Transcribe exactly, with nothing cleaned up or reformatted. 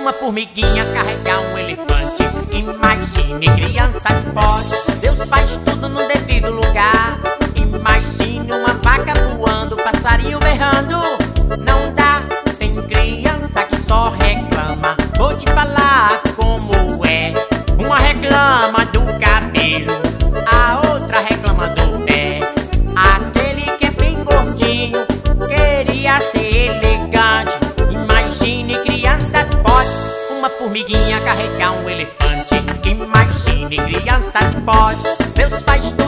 uma formiguinha carregar um elefante. Imagine, crianças, pode. Deus faz tudo no devido lugar. Imagine uma vaca voando, passarinho berrando. Não dá, tem criança que só reclama. Vou te falar como é. Uma reclama do cabelo, a outra reclama do pé. Aquele que é bem gordinho queria ser elegante. Imagine, crianças, pode. Uma formiguinha carregar um elefante. Imagine, crianças, pode. Deus faz tudo